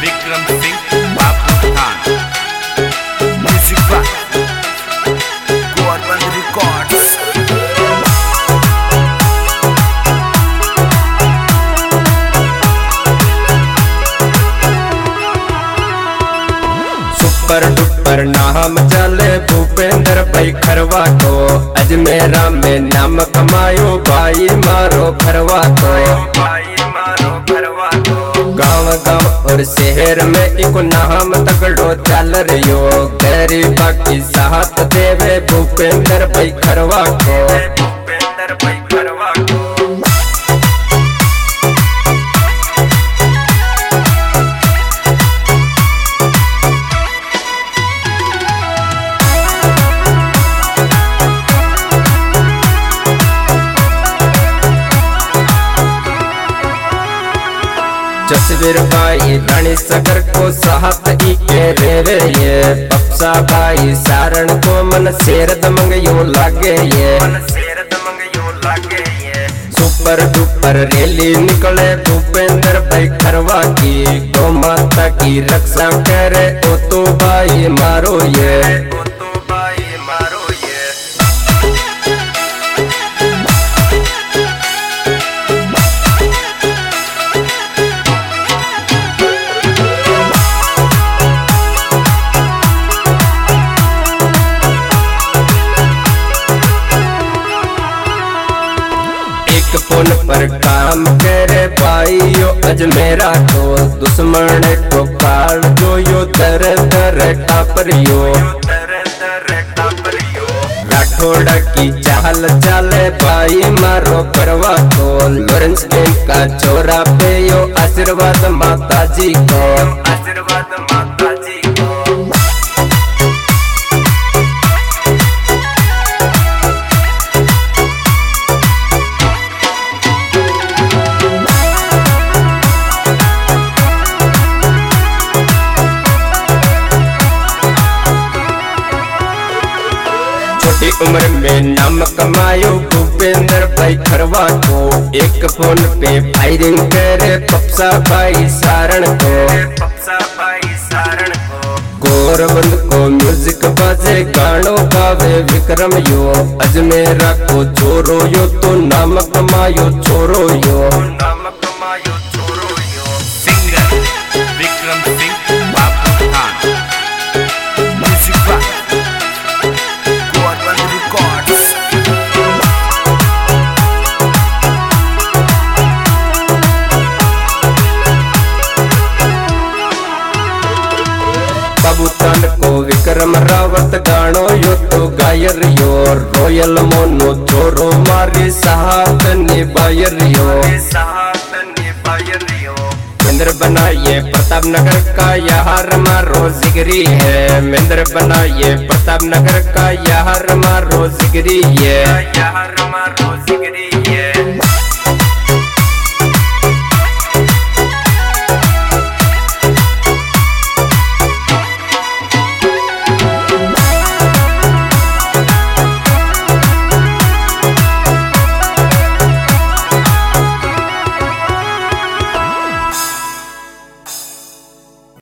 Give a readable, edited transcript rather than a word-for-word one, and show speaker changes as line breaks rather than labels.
Vikram Singh Babu Khan music by Gaurband records.
Super duper नाम चले भूपेंद्र भाई खरवा को, अजमेरा में नाम कमायो भाई मारो खरवा को। गाँव गाँव और शहर में एक नाम तगड़ो चल रही हो, गरीबा की साथ देवे भूपेंद्र भाई खरवा को। जसवीर भाई रानी सगर को साहत के रेवे ये, पप्सा भाई सारण को मन शेर दमंग यूं लागे ये। सुपर डुपर रैली निकले भूपेंद्र भाई खरवा की, गौ माता की रक्षा करे ओ तो भाई मारो ये। फोन पर काम करे भाई यो अजमेरा को, दुश्मन को काल जो यो दर दर टापरियो। राठौड़ा की चाल चाले भाई मारो परवा को, लॉरेंस बैंक का चोरा पे यो आशीर्वाद माता जी को। छोटी उम्र में नाम कमायो भूपेंद्र भाई खरवा को, एक फोन पे फायरिंग करे पप्सा भाई सारण को। गौरबंद को म्यूजिक बाजे गानो गावे विक्रम यो, अजमेरा को छोरो यो तो नाम कमायो छोरो यो।
Singer Vikram Singh Babu Khan music by Gaurband records.
बाबूतान को विक्रम रावत गानो यो तो गायर यो, रॉयल मोनो छोरो मारी साथ निभायर यो। महेंद्र बनाइए प्रताप नगर का यार मारो जिगरी है, महेंद्र बनाइए प्रताप नगर का यार मारो जिगरी है।